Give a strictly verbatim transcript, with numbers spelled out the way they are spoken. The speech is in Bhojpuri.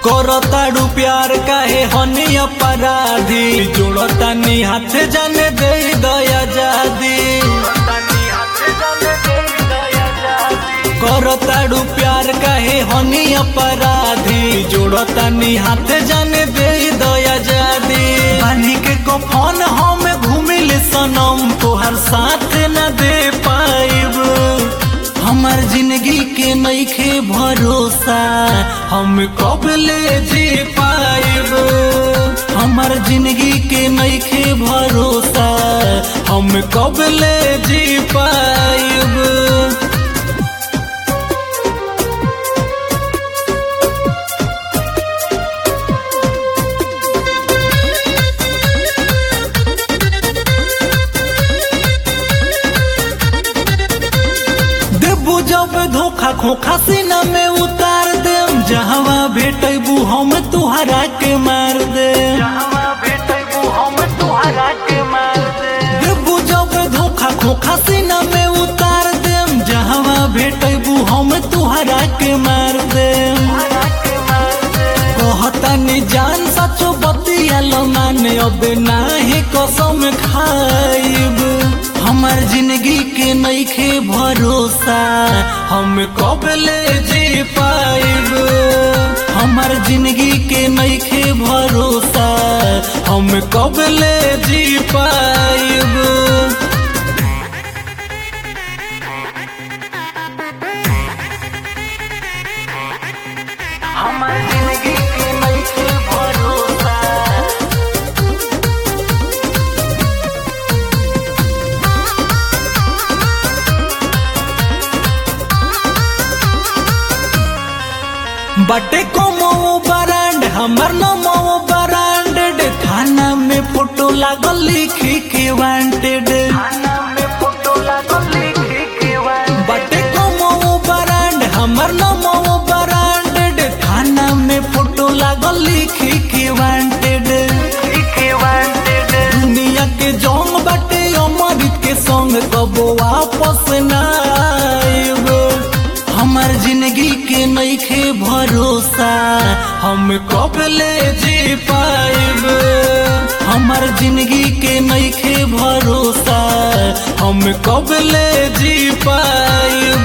करताड़ू प्यार काहे हनी अपराधी जोड़तानी हाथ जाने दे दया जादी करताड़ू प्यार काहे हनी अपराधी जोड़तानी हाथ जाने दे दया जादी पानी के कफन हम घूमिल सनम तोहर साथ न दे पाइब हमार जिंदगी के नइखे भरोसा हम कब ले जी पाइब हमार जिंदगी के नइखे भरोसा हम कब ले जी पाइब। जब धोखा खोखा सीना में उतार देम जहवा भेटबू हम तुहरा के मार दे देबू जब धोखा खोखा सीना में उतार देम जहवा भेटबू हम तुहरा के मार दे कहतानी जान सचो बतियाल माने अब नाही कसम खाइब हमार जिंदगी के नइखे भरोसा हम कब ले जी पाइब हमार जिंदगी के नइखे भरोसा हम कब ले जी पाइब। हमार जिंदगी के नइखे भरोसा बटे को मो ब्रांड हमर न मो ब्रांडेड थाना में फोटो लागल लिखी के वांटेड बटे को मो ब्रांड हमर न मो ब्रांडेड थाना में फोटो लागल लिखी के वांटेड दुनिया के जोंग बटे अमृत के संग कब वापस ना आइब हमार जिंदगी के नइखे भरोसा हम कब ले जी पाइब हमार जिंदगी के नइखे भरोसा हम कब ले जी पाइब।